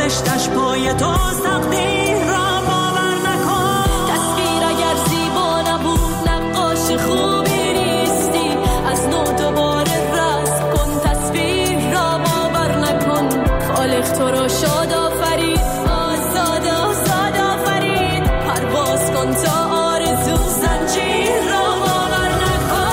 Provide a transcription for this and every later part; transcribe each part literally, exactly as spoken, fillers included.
نوشتش پای توست، تقدیر را باور نکن. تصویر اگر زیبا نبود نقاش خوبی نیستی، از نو دوباره رسم کن، تصویر را باور نکن. خالق تو را شاد آفرید، آزاد آزاد آفرید، پرواز کن تا آرزو زنجیر را باور نکن.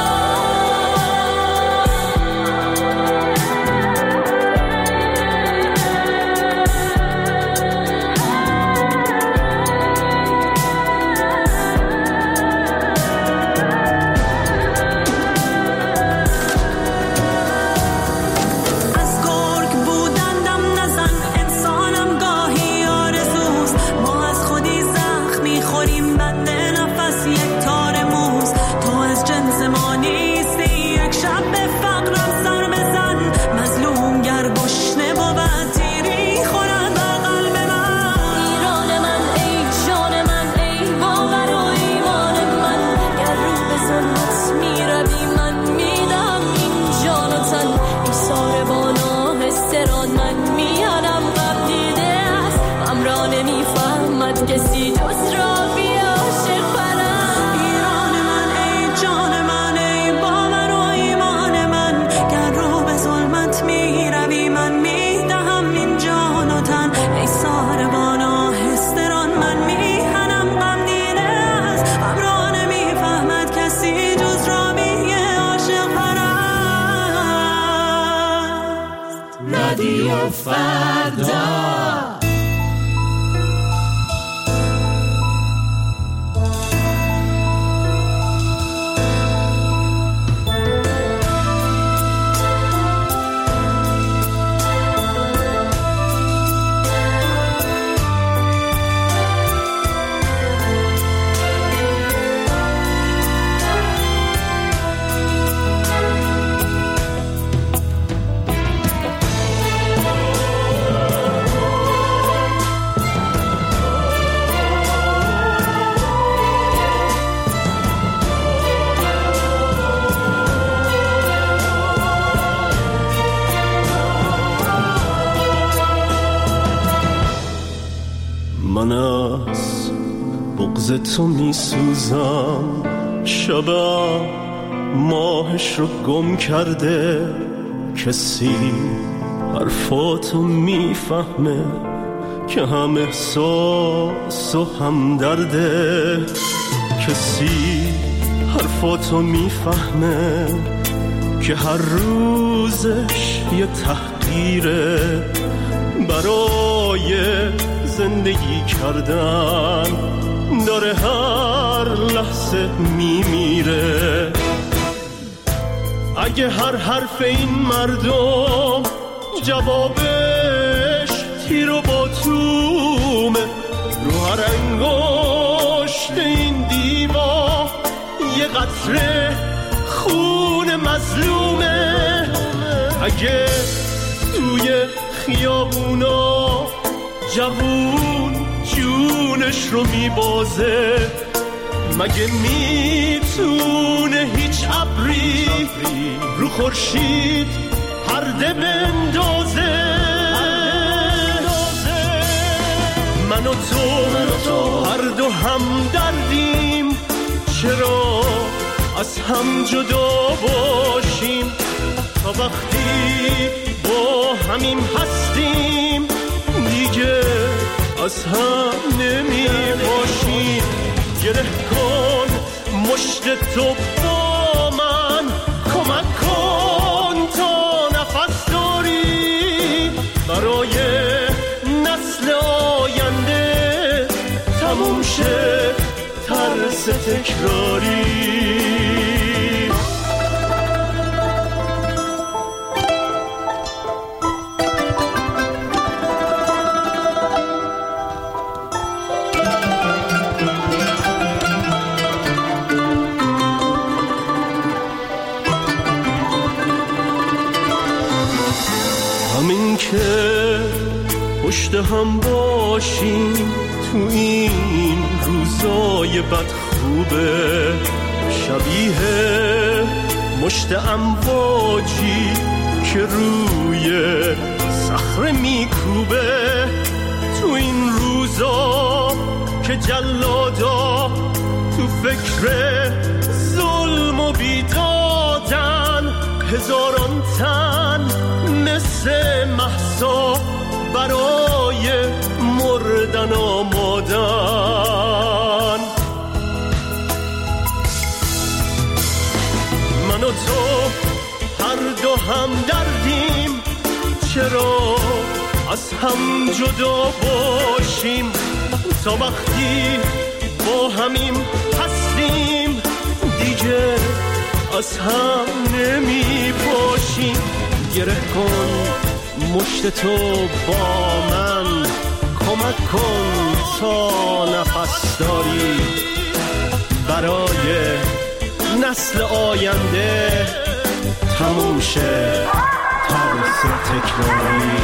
از گرگ بودن دم نزن، انسانم گاهی آرزوست. ما از خودی زخم میخوریم، بند نفس یک تار موز. تو از جنس ما نیستی، یک شب به فقرم سر بزن. مظلوم گر گشنه بود تیری خورد بر قلب من. ایران من ای جان من، ای باور و ایمان من، گر رو به ظلمت میروی من میدم این جان و تن. ای ساربانا استران من میانم غم دیده است، غم را نمیفهمد کسی جز را بی عاشق پرست. ایران من ای جان من، ای باور و ایمان من، گر رو به ظلمت میروی من میدهم این جان و تن. ای ساربانا هستران من میهنم غم دیده است، غم را نمیفهمد کسی جز را بی عاشق پرست. رادیو فردا. من از بغض تو می سوزم، شبم ماهش رو گم کرده. کسی حرفاتو می فهمه که هم احساس و هم درده. کسی حرفاتو می فهمه که هر روزش یه تحقیره. برای زندگی کردن داره هر لحظه میمیره. اگه هر حرف این مردم جوابش تیر و باتومه، رو هر انگشت این دیوار یه قطره خون مظلومه. اگه توی خیابونا جوون جونش رو میبازه، مگه میتونه هیچ ابری رو خورشید پرده بندازه؟ من و تو هر دو هم دردیم، چرا از هم جدا باشیم؟ تا وقتی با همیم هستیم دیگه از هم نمی باشیم. گره کن مشت تو با من، کمک کن تا نفس داری، برای نسل آینده تموم شه ترس تکراری. همین که پشت هم باشیم تو این روزای بد خوبه، شبیه مشت امواجی که روی صخره میکوبه. روزا که جلادا تو فکر ظلم و بیدادن، هزاران تن مثل مهسا برای مردن آمادن. من و تو هر دو هم دردیم، چرا از هم جدا باشیم؟ تا وقتی با همیم هستیم دیگه از هم نمی باشیم. گره کن مشت تو با من، کمک کن تا نفس داری برای نسل آینده تموم شه ترس تکراری.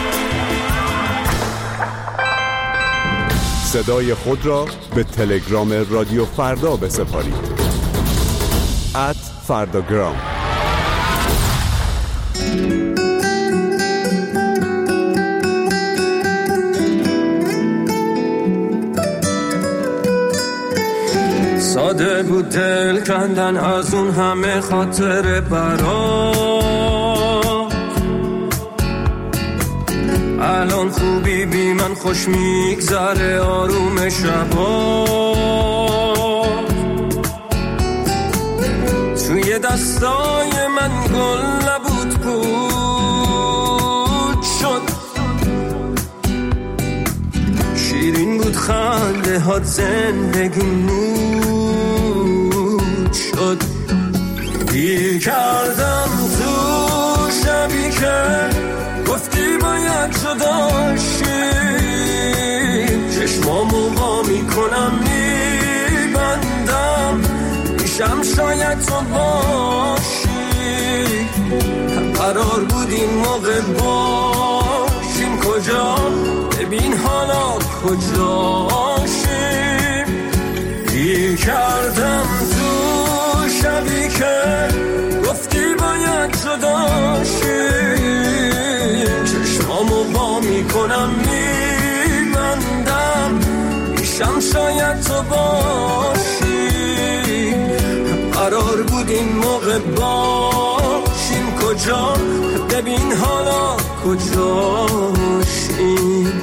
صدای خود را به تلگرام رادیو فردا بسپارید. ات فرداگرام. ساده بود دل کندن از اون همه خاطر برات، الان خوبی بی من خوش میگذره آروم شبا، توی دستای من گل نبود بود شد، شیرین بود خنده هات زندگی نود شد. دیر کردم تو شبی که گفتی باید جدا شیم، چشمامو وا میکنم میبندم، میشم شاید تو باشی. هم قرار بود این موقع باشیم، کجا ببین حالا کجاشیم. دیر کردم تو شبی که گفتی باید جدا شیم، چشمامو وا میکنم میبندم، میشم شاید تو باشی. قرار بود این موقع باشیم، کجا ببین حالا کجاشیم.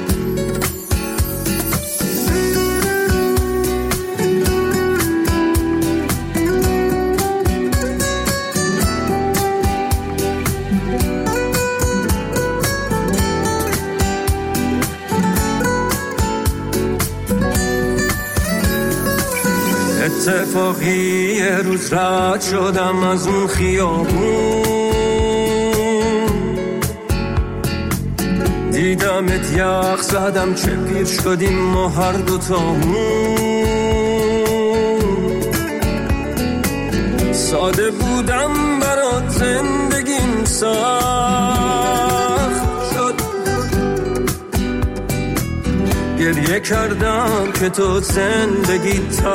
اتفاقی یه روز رد شدم از اون خیابون، دیدمت یخ زدم چه پیر شدیم ما هر دوتامون. ساده بودم برات زندگیم سخت شد، گریه کردم که تو زندگی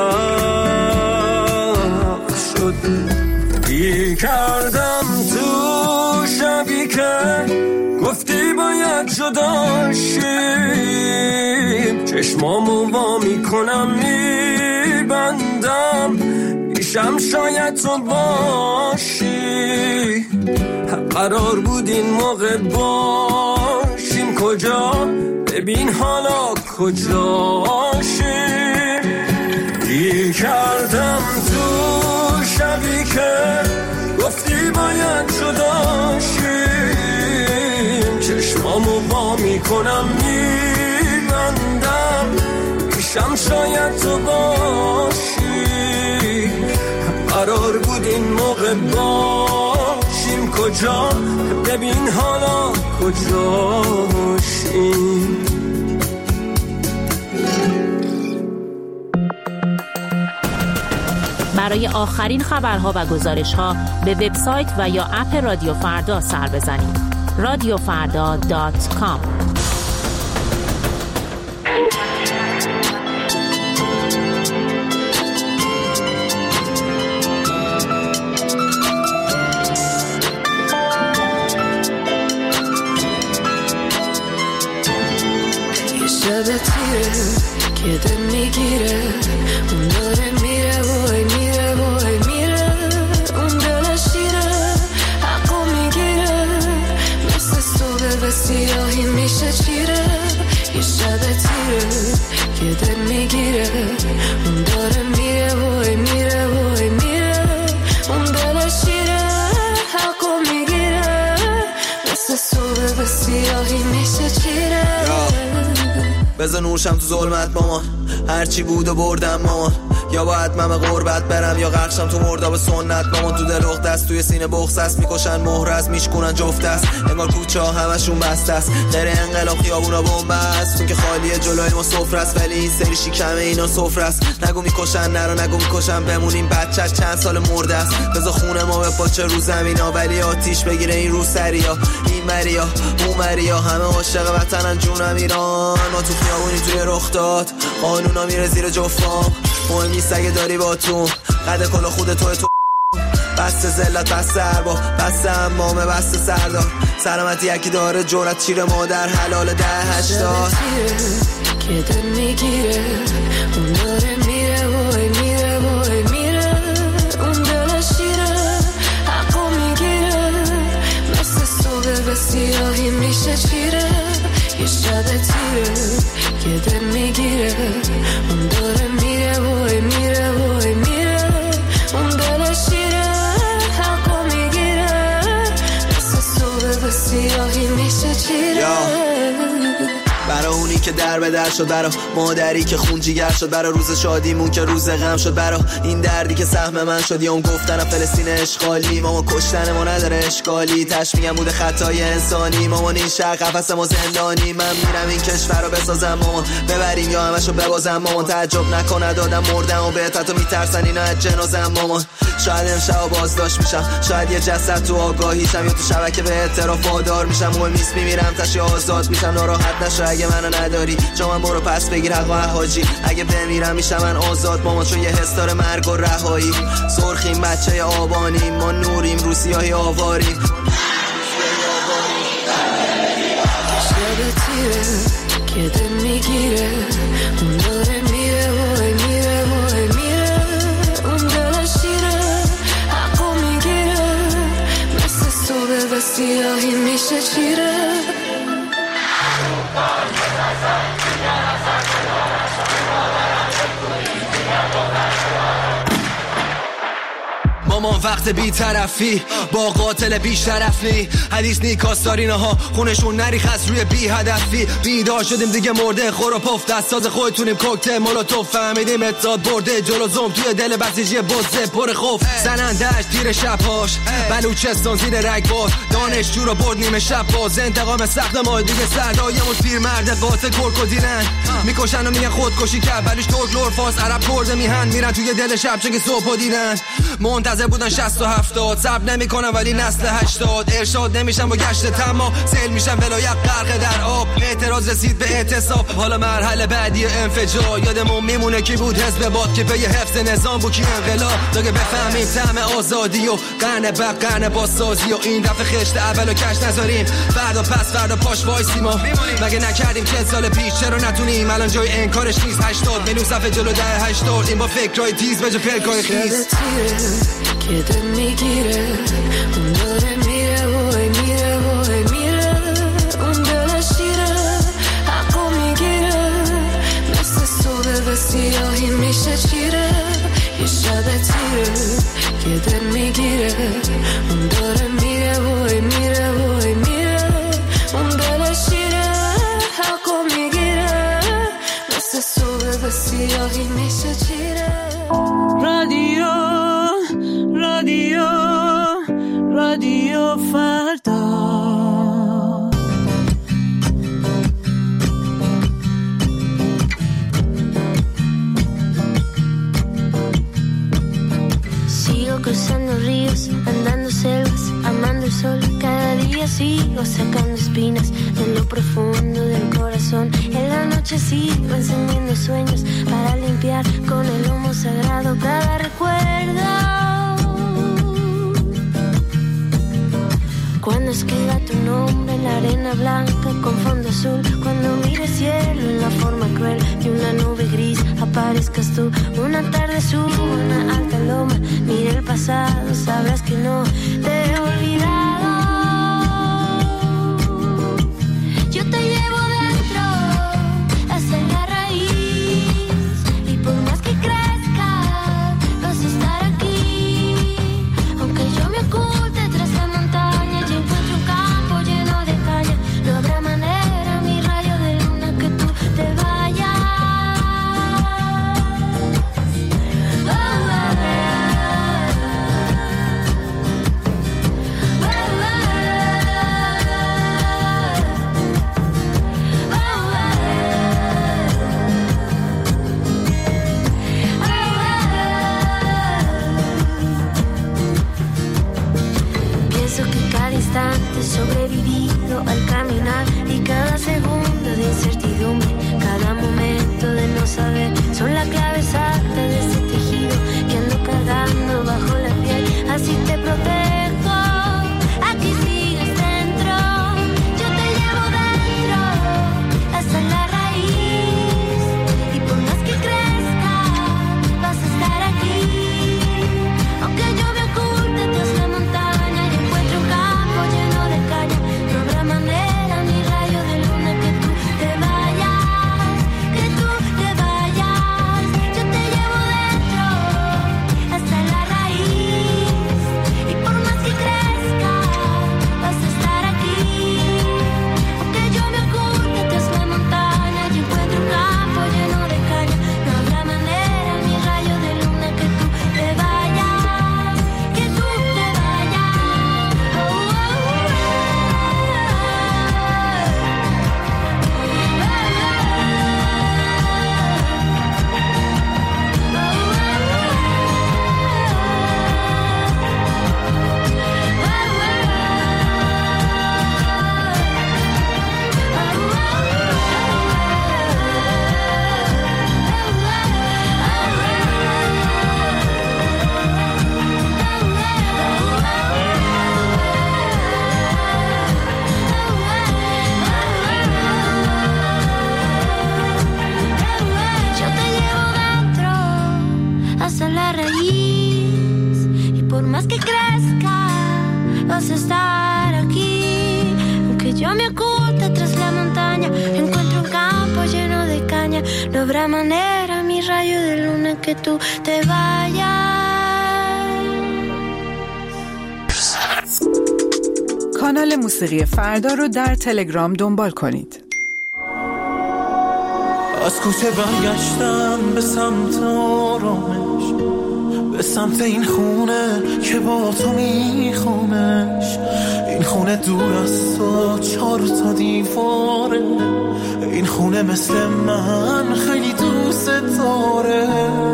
تلخ شد. دیر کردم تو شبی که گفتی باید جدا شیم، چشمامو وا میکنم میبندم، میشم شاید تو باشی. قرار بود این موقع باشیم، کجا ببین حالا کجاشیم. دیر کردم تو شبی که گفتی باید جدا شیم، چشمامو وا میکنم میبندم، میشم شاید تو باشی. قرار بود این موقع باشیم، کجا ببین حالا کجاشیم. برای آخرین خبرها و گزارش‌ها به وبسایت و یا اپ رادیو فردا سر بزنید. رادیو فردا دات کام. یه شب تیره که دل میگیره اون داره میره وای میره وای میره اون دل شیره حقو میگیره مثل صبح به سیاهی میشه چیره یه شب تیره که دل میگیره اون داره میره وای میره وای میره اون دل شیره حقو میگیره مثل صبح به سیاهی میشه چیره بذار نورشم تو ظلمت مامان هرچی بود و بردم مامان یا باید من به غربت برم یا غرقشم تو مرداب سنت مامان تو دلوق دست توی سینه بغض است میکشن مهر از میشکنن جفت است انگار کوچه ها همشون بسته است غیر انقلاب خیابونا بمب است اون که خالیه جلوی ما سفره است ولی این سری شیکمه اینا سفره است نگو میکشن نرو نگو میکشن بمونیم بچه چند سال مرده است بذار خونه ما به پاچه رو زمینا ولی آتیش بگیره این رو سریا این مریا اون مریا همه عاشق وطنن جونم ایران ما تو خیابونی توی رخ داد قانونا میره زیر جفام مهم نیست اگه داری با تو قد کلا خود توی تو بسته زلت بسته اربا بسته امامه بسته سردار سلامتی یکی داره جورت چیره مادر حلال ده هشتاد که دل میگیره اون داره میره وای میره وای میره اون دل شیره حقو میگیره مثل صبح به سیاهی میشه چیره یه شب تیره که دل میگیره اون داره میره وای میره وای میره اون دل شیره حقو میگیره مثل صبح به سیاهی میشه چیره برا اونی که در به در شد برا مادری که خون جیگر شد برا روز شادیمون که روز غم شد برا این دردی که سهم من شد یا اون گفتن فلسطین اشغالی ماما کشتن ما نداره اشکالی تش میگم بوده خطای انسانی مامان این شهر قفس ما زندانی من میرم این کشور رو بسازم مامان ببریم یا همشو ببازم مامان تعجب نکنه دادم مردم و بهت حتی میترسن اینا از جنازم مامان شاید امشب بازداشت میشم شاید یه جسد تو آگاهیشم یا تو شبکه به اعتراف وادار میشم مهم نیست میمیرم تش آزاد میشم ناراحت نشو اگه منو نداری جا من برو پس بگیر حق و حاجی اگه بمیرم میشم من آزاد مامان چون یه حس داره مرگ و رهایی سرخیم بچه آبانیم ما نوریم رو سیاهی آواریم شب تیره که دل میگیره اون داره میره وای میره وای میره اون دل شیره حقو میگیره مثل صبح به سیاهی میشه چیره مامان وقت بی طرفی با قاتل بیش طرفی حدیث نیکاستارینه ها خونشون نریخ از روی بی هدفی بیدار شدیم دیگه مرده خور و پف دستاز خودتونیم کوکتل مولوتوف فهمیدیم اتحاد برده جلو زوم توی دل بسیجی بزه پر خوف زنندش تیر شبهاش بلوچستان زیر رگبار دانشجو رو برد نیمه شب باز انتقام سخت ما دیگه سردایمون پیر مرد قاتل کرکودینن میکشن و میگن خودکشی کرد بلوش ترک لور فاس عرب کرده میهن میرن توی دل شب چون که صبح دیدن منتظر بودن شصت و هفتاد صبر نمیکنن ولی نسل هشتاد ارشاد نمیشن با گشت تمام سیل میشن ولایت غرق در آب اعتراض رسید به اعتصاب حالا مرحله بعدی انفجار یادمون میمونه کی بود حزب باد که به حفظ نظام بود کی انقلاب تا که بفهمیم طعم آزادی و قرن بعد قرن بازسازی و این دفعه خشت اولو کش نذاریم فردا پس فردا پاش وایسیم ما مگه نکردیم چهل سال پیش چرا نتونیم الان جای انکارش نیست هشتاد میلیون صفحه جلو ده هشتاد این با فکرای تیز به جا پلکای خیز که دل میگیره اون داره میره وای میره وای میره اون دل شیره حقو میگیره مثل صبح به سیاهی میشه چیره یه شب تیره که دل میگیره اون داره میره وای میره وای میره اون دل شیره حقو میگیره مثل صبح به سیاهی میشه چیره رادیو رادیو رادیو فردا Sigo cruzando ríos, andando selvas, amando el sol. Cada día sigo sacando espinas de lo profundo del corazón. En la noche sigo encendiendo sueños para limpiar con el humo sagrado cada recuerdo. Cuando escriba tu nombre en la arena blanca con fondo azul, cuando mire el cielo en la forma cruel de una nube gris. Aparezcas tú, una tarde subo una alta loma. Mira el pasado, sabrás que no te he olvidado. Yo te llevo dentro hasta la raíz, y por más que crezca vas a estar aquí. Aunque yo me oculte tras la montaña y encuentro un campo lleno de caña, no habrá manera, mi rayo de luna, que tú te vayas. Oh, oh, sobrevivido al caminar, y cada segundo de incertidumbre, cada momento de no saber, son la clave exacta de ese tejido que ando cargando bajo la piel. Así te protejo, aquí sigues dentro. Yo te llevo dentro hasta la raíz, y por más que crezca vas a estar aquí. Aunque yo me oculte tras la montaña y encuentro un campo lleno de caña, no habrá manera, mi rayo de luna, que tú te vayas, que tú te vayas. Yo te llevo dentro hasta la raíz, y por más que crezca vas a estar aquí. Aunque yo me oculte tras la montaña y encuentro un campo lleno de caña, no habrá manera, mi rayo de luna, que tú te vayas, que tú te vayas. Oh, oh, oh. Yo te llevo dentro hasta la raíz, y por más que crezca vas a estar aquí. Aunque yo me oculte tras la montaña, encuentro un campo lleno de caña, no habrá manera, mi rayo de luna, que tú te vayas. کانال موسیقی فردا رو در تلگرام دنبال کنید. از کوچه برگشتم به سمت آرامش، به سمت این خونه که با تو میخوامش. این خونه دور از تو چهار تا دیواره، این خونه مثل من خیلی دوست داره.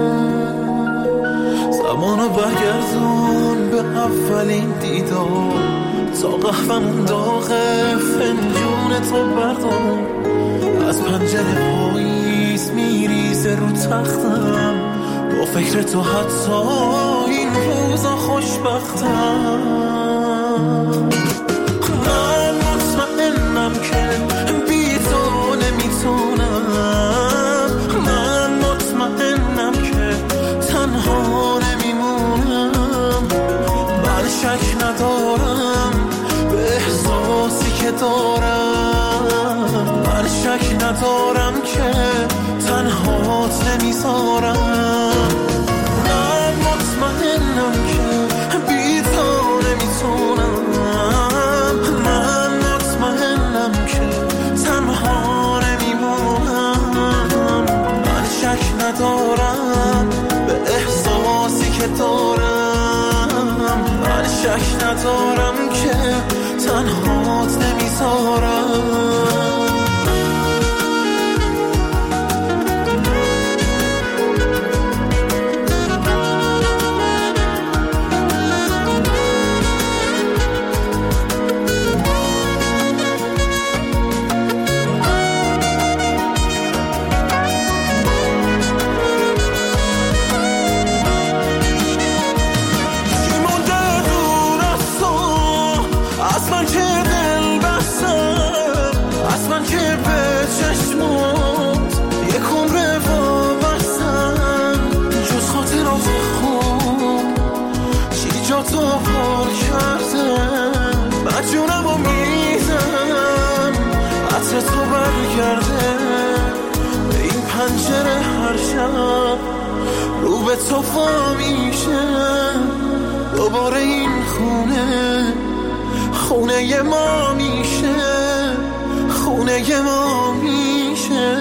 زمانو برگردون به اولین دیدار، تا قهوه‌مون داغه فنجون تو بردار. از پنجره پاییز میریزه رو تختم، با فکر تو حتی این روزا خوشبختم. من مطمئنم که بی تو نمیتونم، من مطمئنم که تنها نمیمونم. من شک ندارم به احساسی که دارم، من شک ندارم که تنهات نمیذارم. من مطمئنم که بی تو نمیتونم، من مطمئنم که تنها نمیمونم. من شک ندارم به احساسی که دارم، من شک ندارم که تنهات نمیذارم. به چشمات یک عمر وابستم، جز خاطرات خون چی جا تو حال کرده، مجونم و میزم عطر تو برگرده به این پنجره هر شب رو به تو فا میشه، دوباره این خونه خونه ما میشه، خونه ما میشه.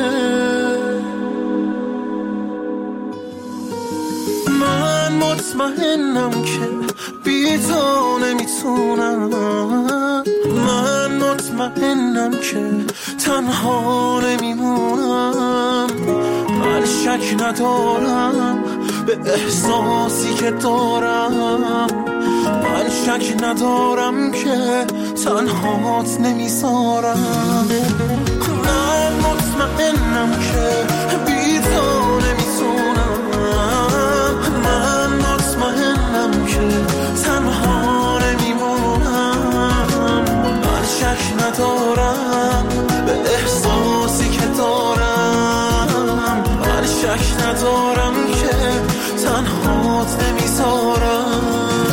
من مطمئنم که بی تو نمیتونم، من مطمئنم که تنها نمیمونم، من شک ندارم به احساسی که دارم، من شک ندارم که تنهات نمیذارم، من مطمئنم که بی تو نمیتونم، من مطمئنم که تنها نمیمونم، من شک ندارم به احساسی که دارم، من شک ندارم که تنهات نمیذارم.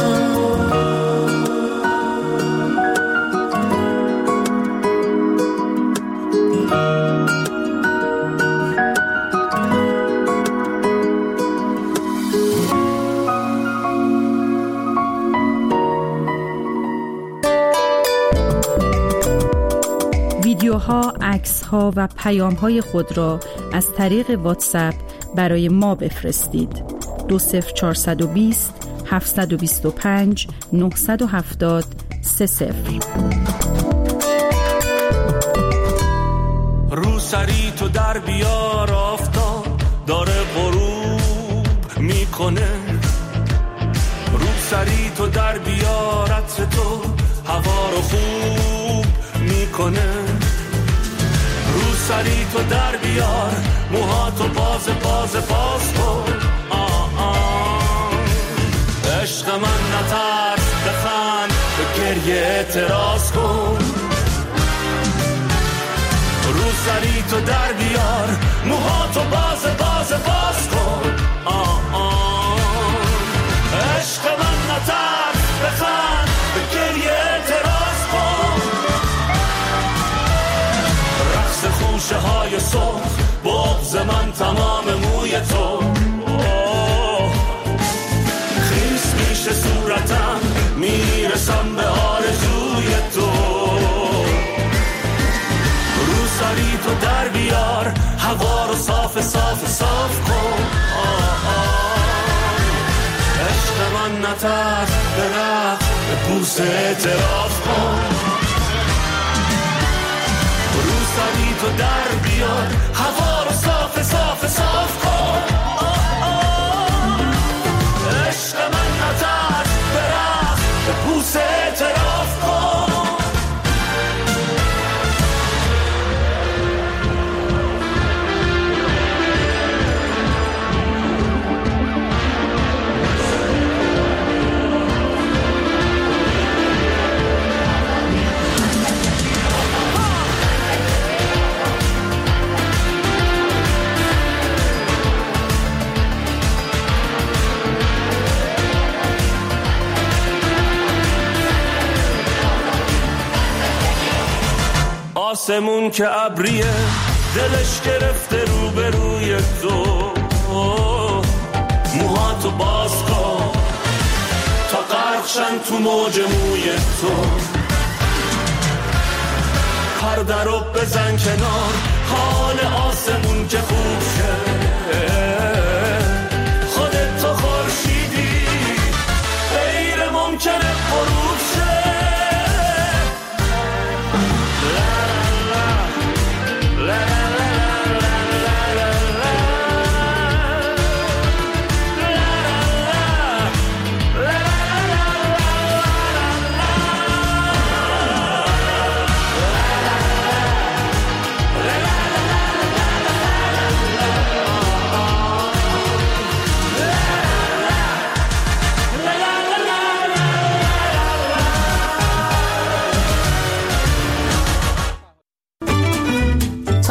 ویدیوها، عکس‌ها و پیام‌های خود را از طریق واتساپ برای ما بفرستید. دو صفر چهارصد و بیست هفتصد و بیست و پنج نهصد و هفتاد سه صفر. رو سری تو در بیار، آفتاب داره غروب میکنه، رو سری تو در بیار، عطر تو هوا رو خوب میکنه، رو سری تو در بیار، موهاتو باز باز باز کن، آه آه عشق من نترس، بخند به گریه اعتراض کن، رو سری تو در بیار، موهاتو باز باز باز کن، آه آه عشق من نترس، بخند به گریه اعتراض کن، رقص خوشه های صبح، بغض من تمام موی تو، خیس میشه صورتم، میرسم به آرزوی تو، رو سری تو در بیار، هوا رو صاف صاف صاف کن، آه آه عشق من نترس، به رقص به بوسه اعتراف کن، رو سری تو در بیار، هوا رو صاف صاف صاف کن، آه آه عشق من نترس، به رقص به بوسه اعتراف کن. آسمون که ابریه، دلش گرفته رو به روی تو، موهاتو باز کن تا غرقشن تو موج موی تو، پرده رو بزن کنار، حال آسمون که خوب شه، خودت تو خورشیدی، غیر ممکنه غروب شه،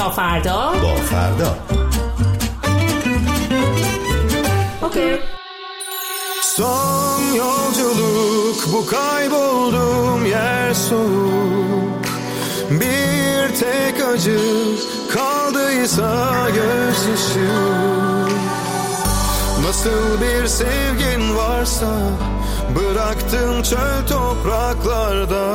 تا فردا با فردا. اوکی. Son yolculuk bu kaybolduğum yer soğuk. Bir tek acı kaldıysa gözyaşı. Nasıl bir sevgin varsa bıraktın çöl topraklarda.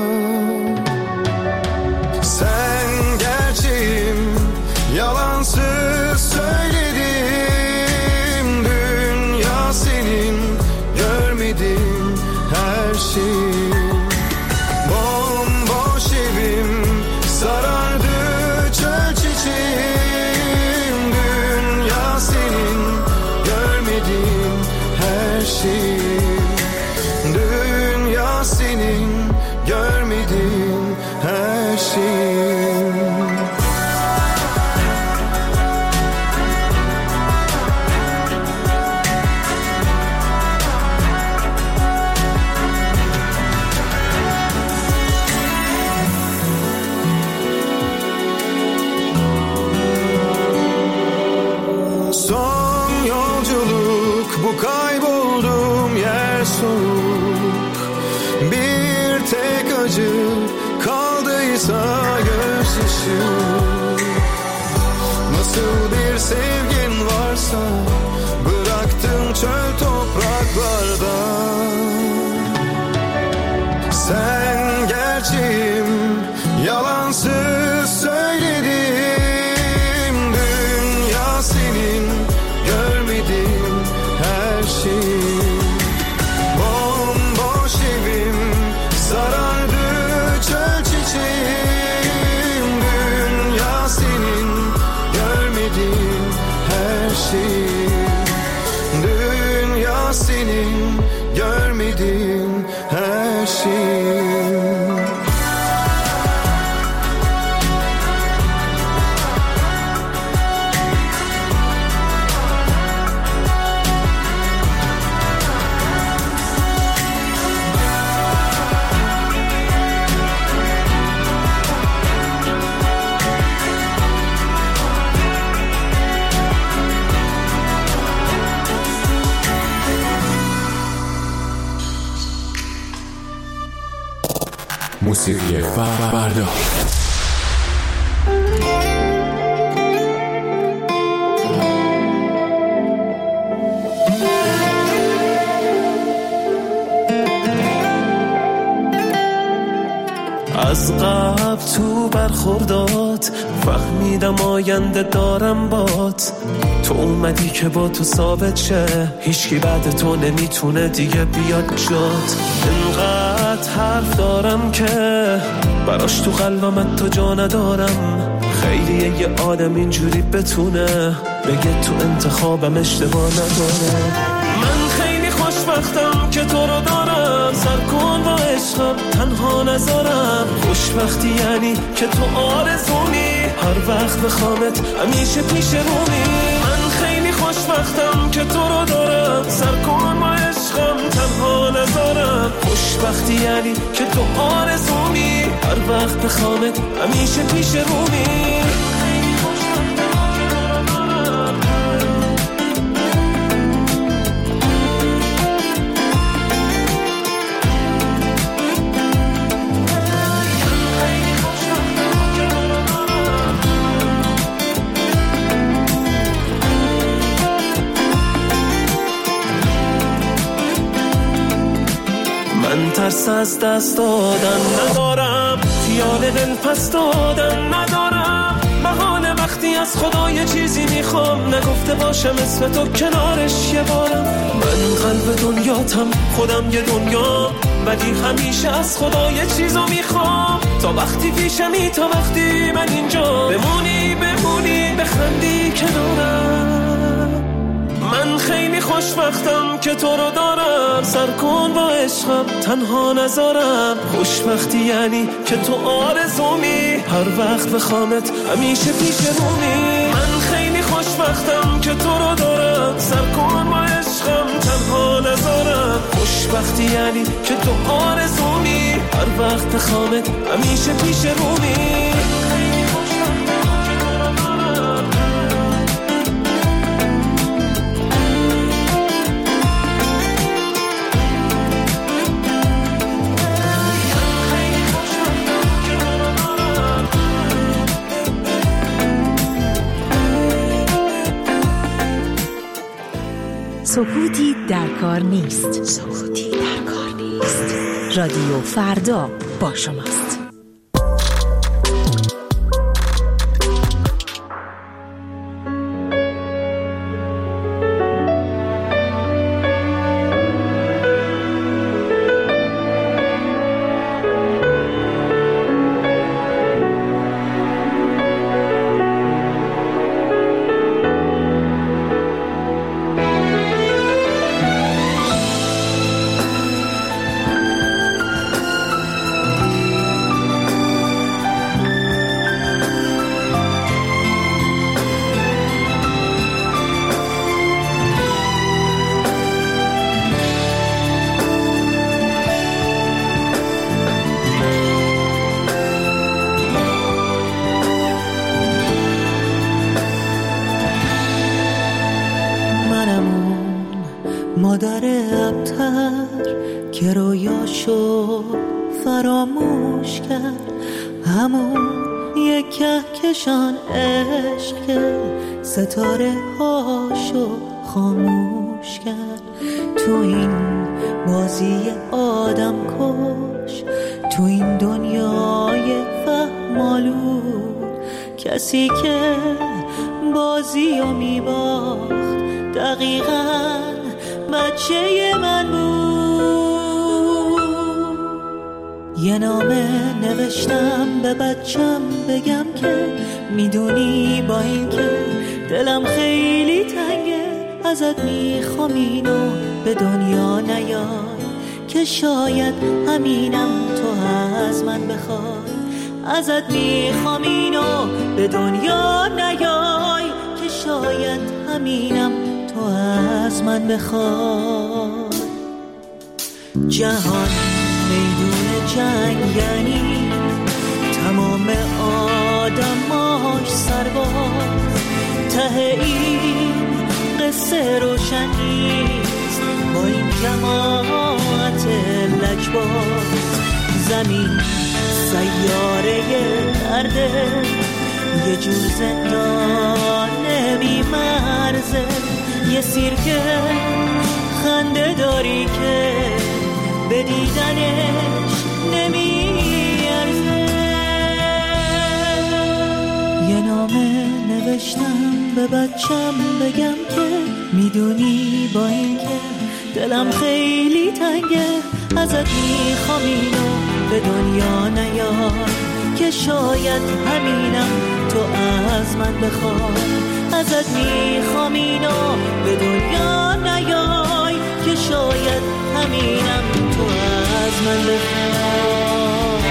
Sen gerçeğim, yalansız söyledim. Dünya senin, görmedim her şeyi. Bomboş evim sarardı çöl çiçeğim. Dünya senin, görmedim her şeyi. Dünya senin, görmedim her şeyi. Son yolculuk bu kaybolduğum yer soğuk. Bir tek acı kaldıysa gözyaşı. Nasıl bir sevgin varsa bıraktın çöl topraklarda. Sen gerçeğim, yalansız söyledim. Dünya senin, görmedim her şeyi. Bomboş evim sarardı çöl çiçeğim. Dünya senin, görmedim her şeyi. Dünya senin, görmedim her şeyi. موسیقی فردا. از قبل تو برخوردات فهمیدم آینده دارم بات. تو اومدی که با تو ثابت شه، هیچکی بعد تو نمیتونه دیگه بیاد جات. انقدر حرف دارم که براش تو قلبم تو جا ندارم. خیلیه یه آدم اینجوری بتونه بگه تو انتخابم اشتباه نداره. من خیلی خوشبختم که تو رو دارم، سر کن با عشقم تنها نذارم. خوشبختی یعنی که تو آرزومی، هر وقت بخوامت همیشه پیش رومی. من خیلی خوشبختم که تو رو دارم، سر کن با عشقم تنها نذارم. خوشبختی یعنی که تو آرزومی، هر وقت بخوامت همیشه پیش رومی. من ترس از دست دادن ندارم، خیال دل پس دادن ندارم. بهانه وقتی از خدا یه چیزی میخوام، نگفته باشم اسم تو کنارش یه بارم. من قلب دنیاتم، خودم یه دنیا، ولی همیشه از خدا یه چیزو میخوام. تا وقتی پیشمی، تا وقتی من اینجا بمونی بمونی بخندی کنارم. من خیلی خوشبختم که تو رو دارم، سر کن با عشقم تنها نذارم. خوشبختی یعنی که تو آرزومی، هر وقت بخوامت همیشه پیش رومی. من خیلی خوشبختم که تو رو دارم، سر کن با عشقم تنها نذارم. خوشبختی یعنی که تو آرزومی، هر وقت بخوامت همیشه پیش رومی. سکوتی در کار نیست. سکوتی در کار نیست. رادیو فردا با شماست. مادر ابتر که رویاشو فراموش کرد، همون یک کهکشان عشق که ستاره هاشو خاموش کرد. تو این بازی آدم کش، تو این دنیای فهمالود، کسی که بازی رو میباخت دقیقاً بچه من بود. یه نامه نوشتم به بچم بگم که میدونی با این که دلم خیلی تنگه، ازت میخوام اینو به دنیا نیای که شاید همینم تو از من بخوای. ازت میخوام اینو به دنیا نیای که شاید همینم تو از من بخوای. جهان میدون جنگ یعنی تمام آدماش سرباز، ته این قصه روشن نیست با این جماعت لجباز. زمین سیاره درده، یه جور زندان بی مرزه، یه سیرکه خنده داری که به دیدنش نمیارزه. یه نامه نوشتم به بچم بگم که میدونی با این که دلم خیلی تنگه، ازت میخوام اینو به دنیا نیای که شاید همینم تو از من بخوای. ازت میخوام اینو به دنیا نیای که شاید همینم تو از من بخوای.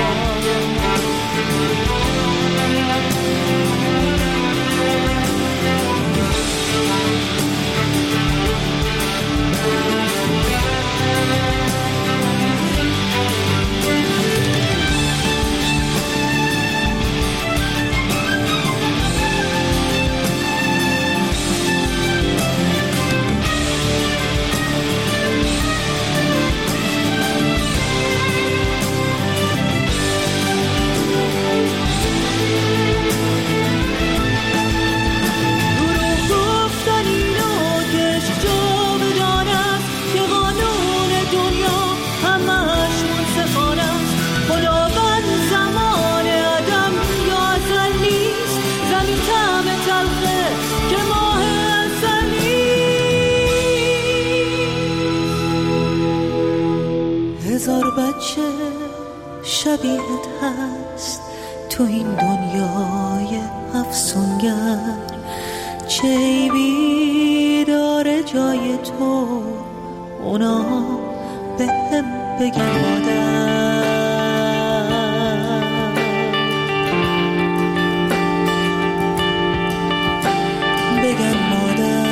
هزار بچه شبیهت هست تو این دنیای افسونگر، چه عیبی داره جای تو اونا به هم بگن مادر. بگن مادر.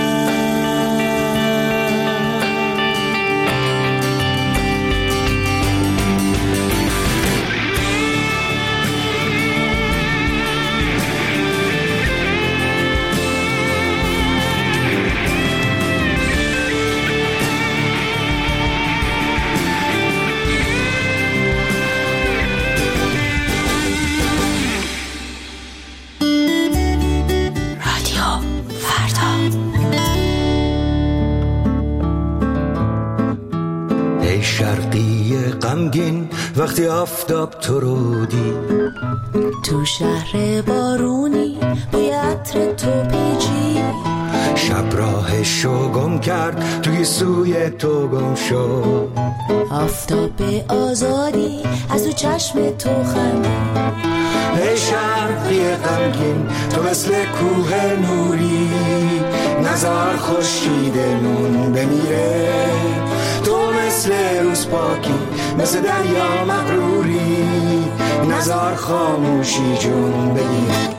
غمگین وقتی آفتاب تو رو دید. تو شهر بارونی بوی عطر تو پیچی، شب راهشو گم کرد توی سوی تو گم شد. آفتاب آزادی از تو چشم تو خندید. ای شرقی غمگین تو مثل کوه نوری، نزار خورشیدمون بمیره. تو مثل روز پاکی مثل دریا مغروری، نزار خاموشی جون بگیره.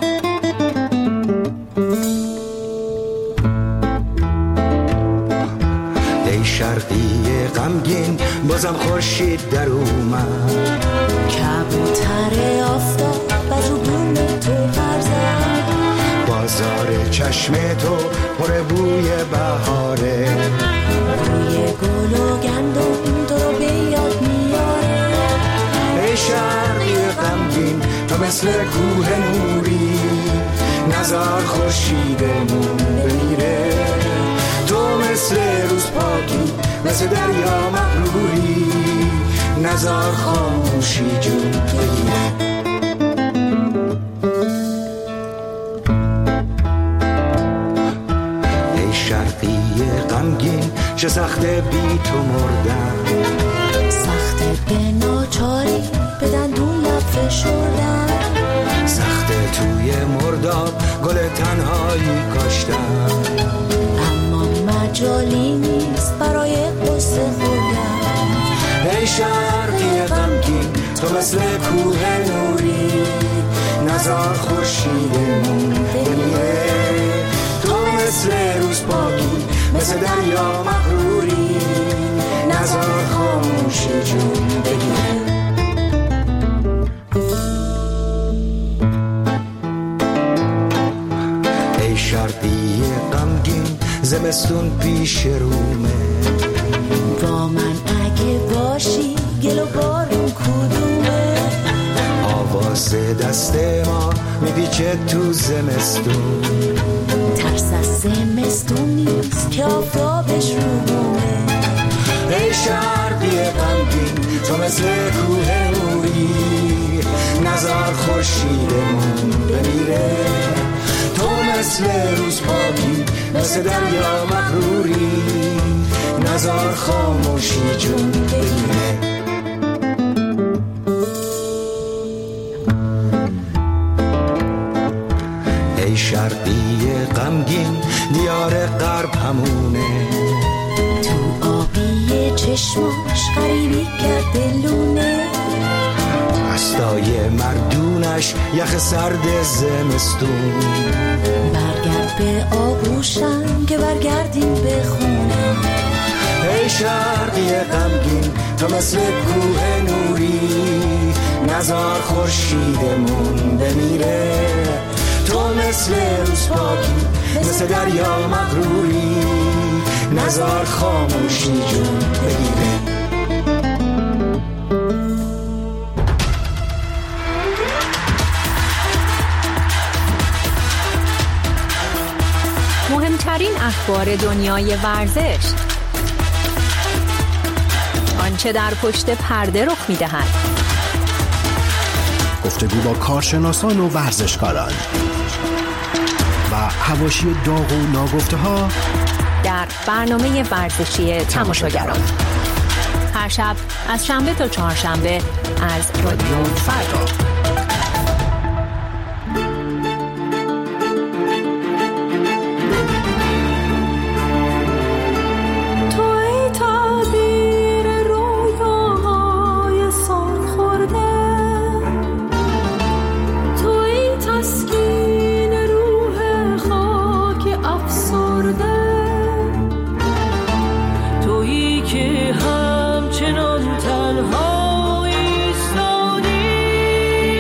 ای شرقی غمگین بازم خورشید در اومد، کبوتر آفتاب بر رو بوم تو پر زد. بازار چشم تو پر بوی بهاره، بوی گل و گندم تو رو به یاد میاره. ای شرقی غمگین تو مثل کوه نوری، نزار خورشیدمون بمیره. تو مثل روز پاکی مثل دریا مغروری، نزار خاموشی جون بگیره. ای شرقی غمگین چه سخته بی تو مردن، سخته به ناچاری به دندون لب فشردن. سخته توی مرداب گل تنهایی کاشتن، اما مجالی نیست برای قصه خوردن. ای شرقی غمگین تو مثل کوه نوری، نزار خورشیدمون بمیره. تو مثل روز پاکی مثل دریا مغروری، نزار خاموشی جون بگیره. ای شرقی غمگین زمستون پیش رومه، با من اگه باشی گل و بارون کدومه. آواز دست ما میپیچه تو زمستون، ترس از زمستون نیست که آفتابش رو بومه. ای شرقی غمگین تو مثل کوه نوری، نزار خورشیدمون بمیره. تو مثل روز پاکی مثل دریا مغروری، نزار خاموشی جون بگیره. ای شرقی غمگین دیار غرب همونه، تو آبی چشماش غریبی کرده لونه. دستای مردونش یخ سرد زمستون، برگرد به آغوشم که برگردیم به خونه. ای شرقی غمگین تو مثل کوه نوری، نزار خورشیدمون بمیره. تو مثل روز پاکی مثل دریا مغروری، نزار خاموشی جون بگیره. مهمترین اخبار دنیای ورزش، آنچه در پشت پرده رخ می‌دهد، گفتگو با کارشناسان و ورزشکاران و حواشی داغ و ناگفته‌ها در برنامه ورزشی تماشاگران، هر شب از شنبه تا چهارشنبه از رادیو فردا. که همچنان تنها ایستادی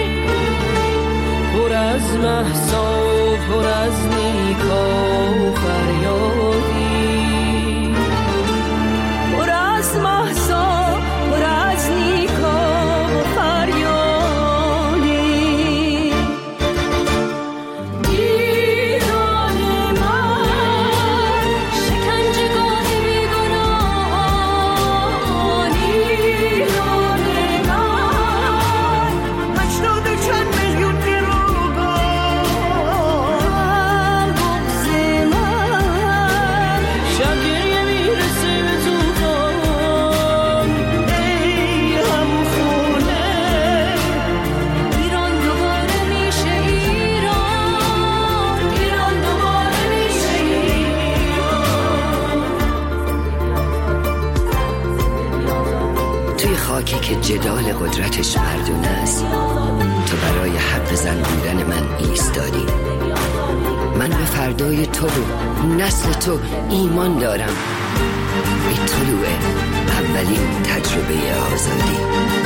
یکی که جدال قدرتش مردونه است، تو برای حق زن بودن من ایستادی. من به فردای تو و نسل تو ایمان دارم، به طلوع اولین تجربه آزادی.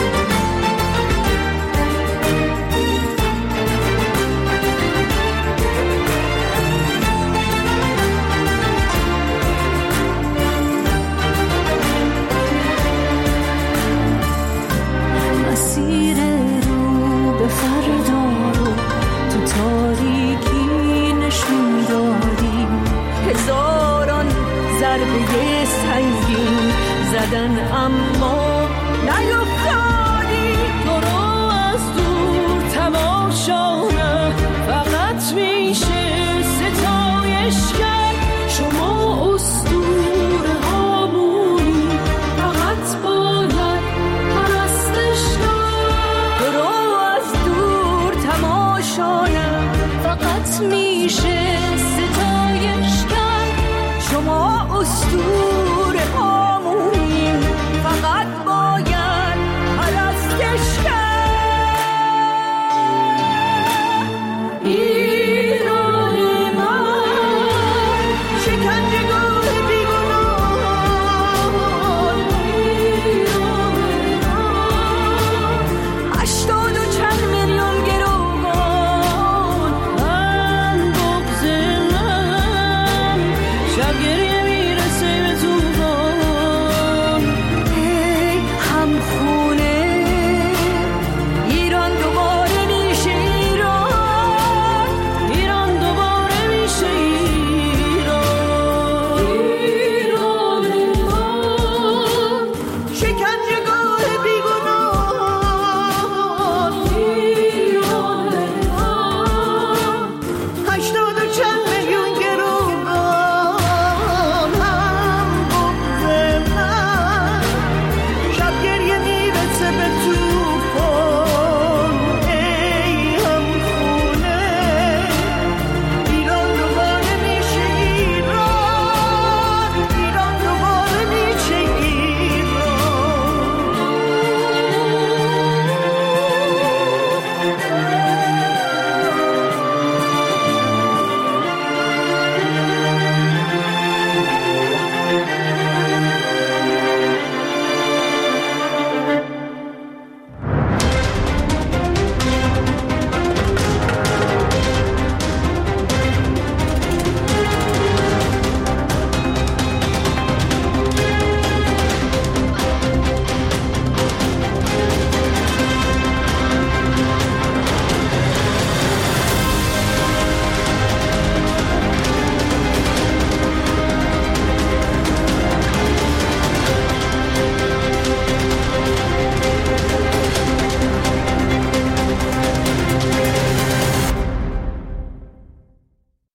مسیر رو به فردا رو تو تاریکی نشون دادی، هزاران ضربه سنگین زدن اما نیفتادی.